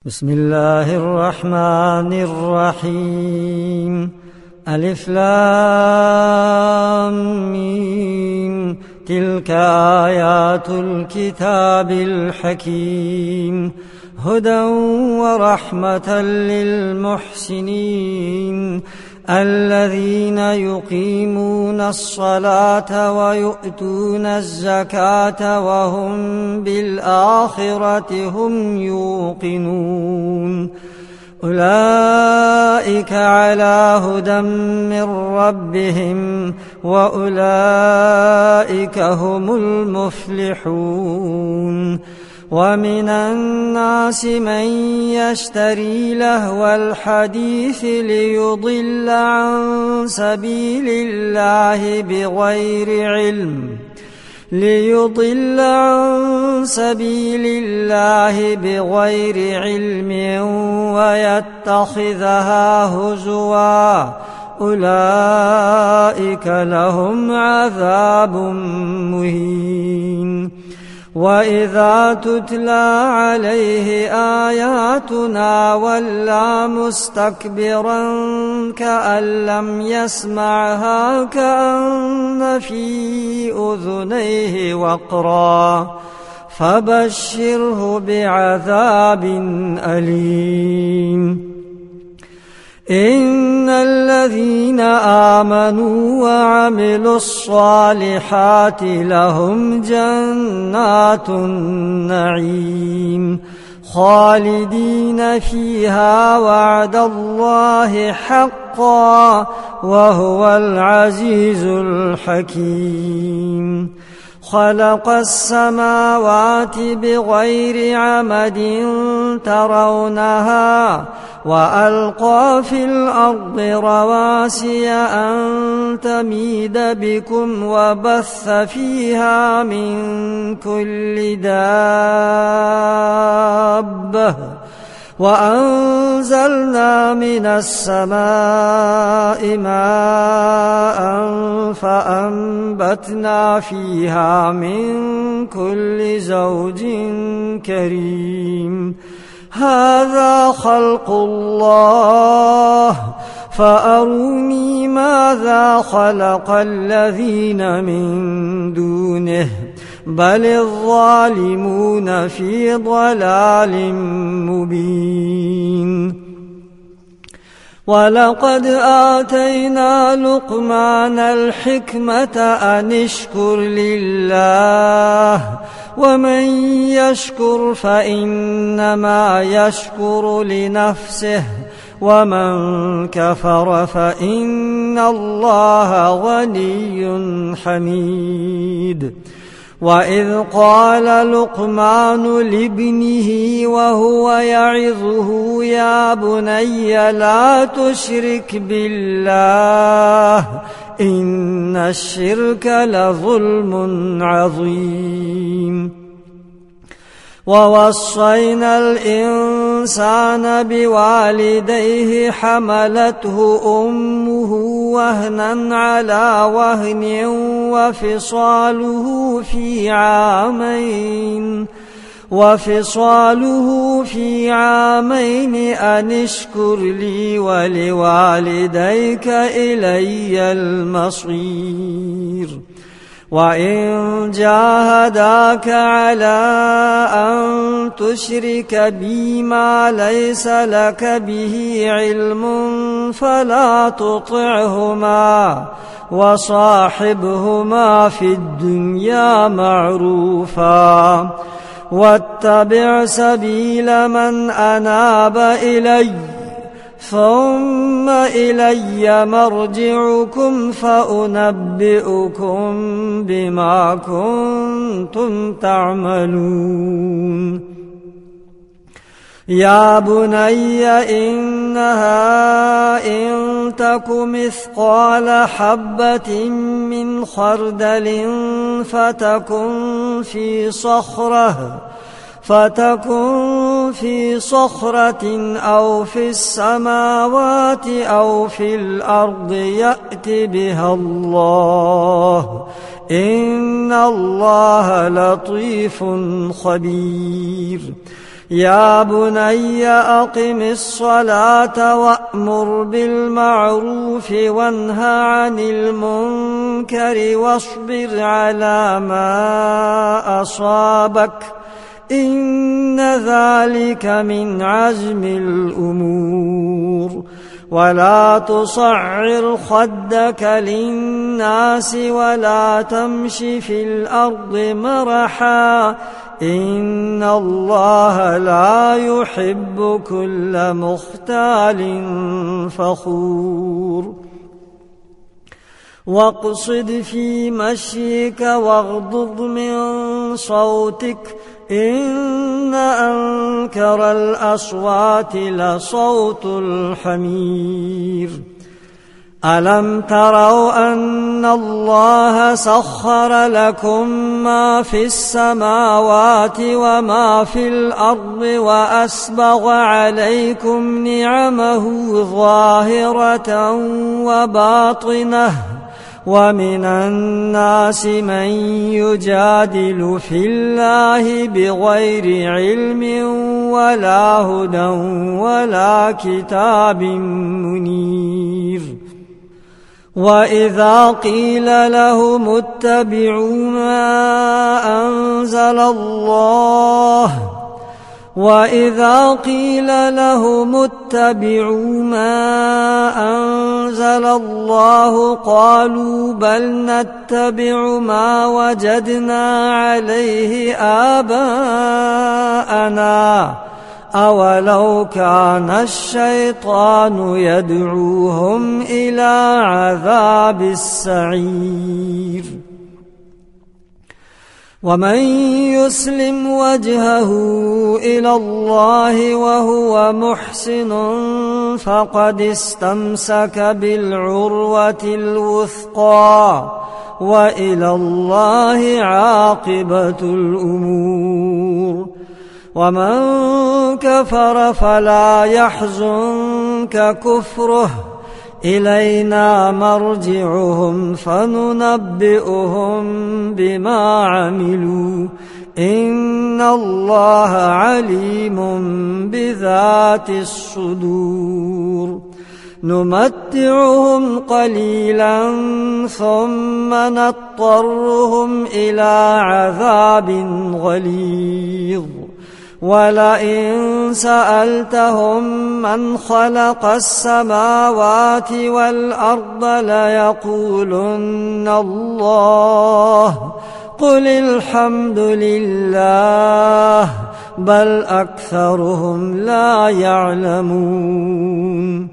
بسم الله الرحمن الرحيم. ألف لام ميم. تلك آيات الكتاب الحكيم، هدى ورحمة للمحسنين الذين يقيمون الصلاة ويؤتون الزكاة وهم بالآخرة هم يوقنون. أولئك على هدى من ربهم وأولئك هم المفلحون. ومن الناس من يشتري لهو الحديث ليضل عن سبيل الله بغير علم ويتخذها هزوا، أولئك لهم عذاب مهين. وإذا تتلى عليه آياتنا ولى مستكبرا كأن لم يسمعها كأن في أذنيه وقرا، فبشره بعذاب أليم. إن الذين آمنوا وعملوا الصالحات لهم جنات النعيم خالدين فيها وعد الله حقا وهو العزيز الحكيم. خلق السماوات بغير عمد ترونها وألقى في الأرض رواسي أن تميد بكم وبث فيها من كل دابة وأنزلنا من السماء ماء فأنبتنا فيها من كل زوج كريم. هذا خلق الله فأروني ماذا خلق الذين من دونه بل الظالمون في ضلال مبين. ولقد آتينا لقمان الحكمة أن اشكر لله ومن يشكر فإنما يشكر لنفسه ومن كفر فإن الله غني حميد. وإذ قال لقمان لابنه وهو يعظه يا بني لا تشرك بالله إن الشرك لظلم عظيم. ووصينا الإنسان بوالديه حملته أمه وهنا على وهن وفصاله في عامين أن اشكر لي ولوالديك إلي المصير. وإن جاهداك على أن تشرك بي ما ليس لك به علم فلا تطعهما وصاحبهما في الدنيا معروفا واتبع سبيل من أناب إلي ثم إلي مرجعكم فأنبئكم بما كنتم تعملون. يا بني إنها إن تك مثقال حبة من خردل فتكن في صخرة أو في السماوات أو في الأرض يأت بها الله إن الله لطيف خبير. يا بني أقم الصلاة وأمر بالمعروف وانه عن المنكر واصبر على ما أصابك إن ذلك من عزم الأمور ولا تصعر خدك للناس ولا تمش في الأرض مرحا إن الله لا يحب كل مختال فخور واقصد في مشيك واغضض من صوتك إن أنكر الأصوات لصوت الحمير ألم تروا أن الله سخر لكم ما في السماوات وما في الأرض وأسبغ عليكم نعمه ظاهرة وباطنة ومن الناس من يجادل في الله بغير علم ولا هدى ولا كتاب منير وإذا قيل لهم اتبعوا ما أنزل الله قالوا بل نتبع ما وجدنا عليه آباءنا أولو كان الشيطان يدعوهم إلى عذاب السعير ومن يسلم وجهه إلى الله وهو محسن فقد استمسك بالعروة الوثقى وإلى الله عاقبة الأمور ومن كفر فلا يحزنك كفره إلينا مرجعهم فننبئهم بما عملوا إن الله عليم بذات الصدور نمتعهم قليلا ثم نضطرهم إلى عذاب غليظ ولئن سألتهم من خلق السماوات والأرض ليقولن الله قل الحمد لله بل أكثرهم لا يعلمون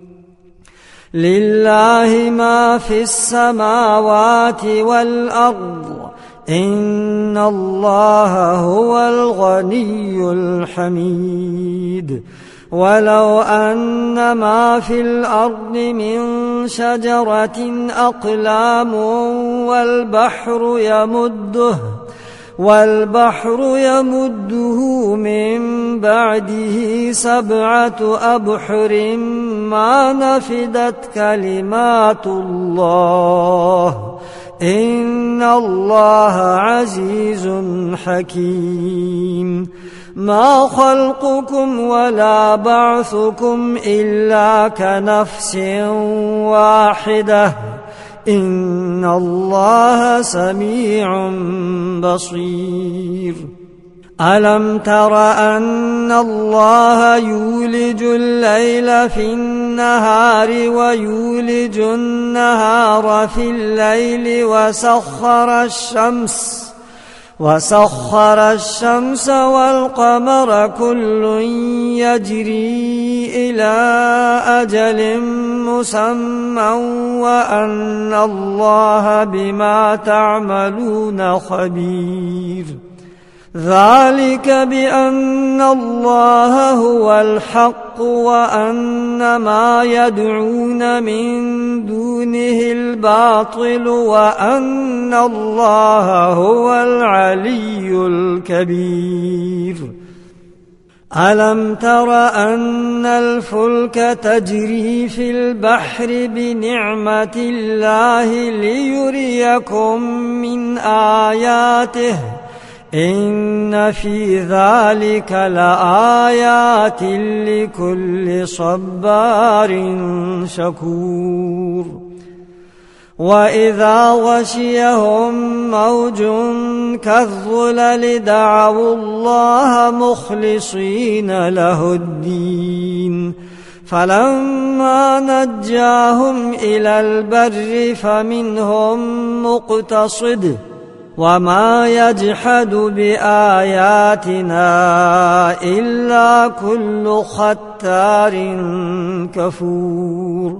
لله ما في السماوات والأرض إن الله هو الغني الحميد ولو أن ما في الأرض من شجرة أقلام والبحر يمده من بعده 7 أبحر ما نفدت كلمات الله إن الله عزيز حكيم ما خلقكم ولا بعثكم إلا كنفس واحدة إن الله سميع بصير ألم تر أن الله يولج الليل في النهار ويولج النهار في الليل وسخر الشمس والقمر كل يجري إلى أجل مسمى وأن الله بما تعملون خبير ذلك بأن الله هو الحق وأن ما يدعون من دونه الباطل وأن الله هو العلي الكبير ألم تر أن الفلك تجري في البحر بنعمة الله ليريكم من آياته إن في ذلك لآيات لكل صبار شكور وإذا غشيهم موج كالظلل دعوا الله مخلصين له الدين فلما نجاهم إلى البر فمنهم مقتصد وما يجحد بآياتنا إلا كل ختار كفور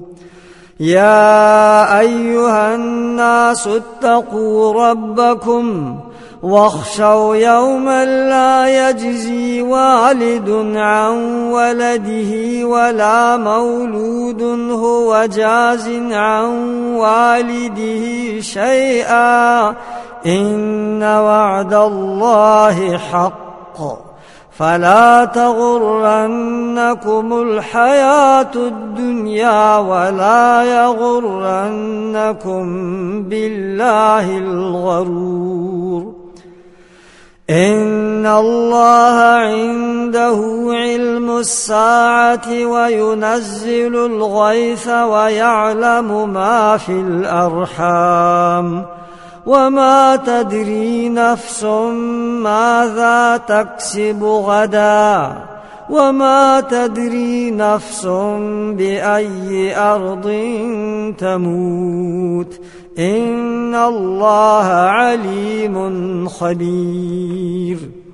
يا أيها الناس اتقوا ربكم واخشوا يوما لا يجزي والد عن ولده ولا مولود هو جاز عن والده شيئا إن وعد الله حق فلا تغرنكم الحياة الدنيا ولا يغرنكم بالله الغرور إن الله عنده علم الساعة وينزل الغيث ويعلم ما في الأرحام وما تدري نفس ماذا تكسب غدا وما تدري نفس بأي أرض تموت إن الله عليم خبير